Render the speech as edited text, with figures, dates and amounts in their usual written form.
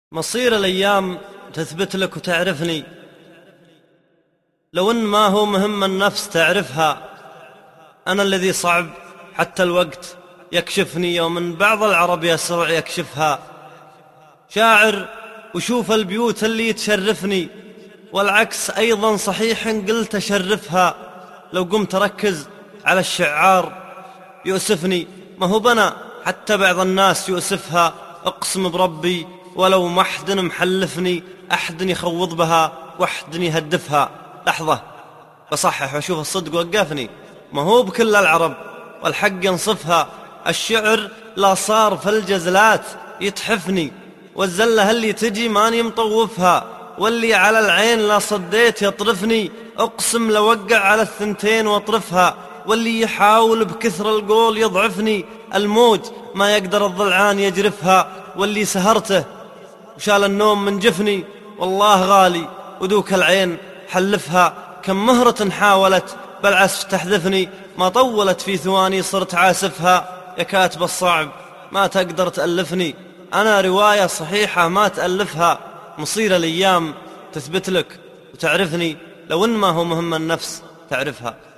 مصير الأيام تثبت لك وتعرفني، لو إن ما هو مهم النفس تعرفها. أنا الذي صعب حتى الوقت يكشفني، ومن بعض العرب يسرع يكشفها. شاعر وشوف البيوت اللي تشرفني، والعكس أيضا صحيح إن قلت أشرفها. لو قمت أركز على الشعار يؤسفني، ما هو بنا حتى بعض الناس يؤسفها. أقسم بربي ولو ما أحد محلفني، أحد يخوض بها وأحد يهدفها. لحظة بصحح وأشوف الصدق وقفني، ما هو بكل العرب والحق ينصفها. الشعر لا صار في الجزلات يتحفني، والزلة اللي تجي ماني مطوفها، واللي على العين لا صديت يطرفني. أقسم لوقع على الثنتين واطرفها، واللي يحاول بكثر القول يضعفني. الموج ما يقدر الضلعان يجرفها، واللي سهرته وشال النوم من جفني. والله غالي ودوك العين حلفها، كم مهرة حاولت بالعسف تحذفني، ما طولت في ثواني صرت عاسفها. يا كاتب الصعب ما تقدر تألفني، أنا رواية صحيحة ما تألفها. مصير الأيام تثبت لك وتعرفني، لو إن ما هو مهم النفس تعرفها.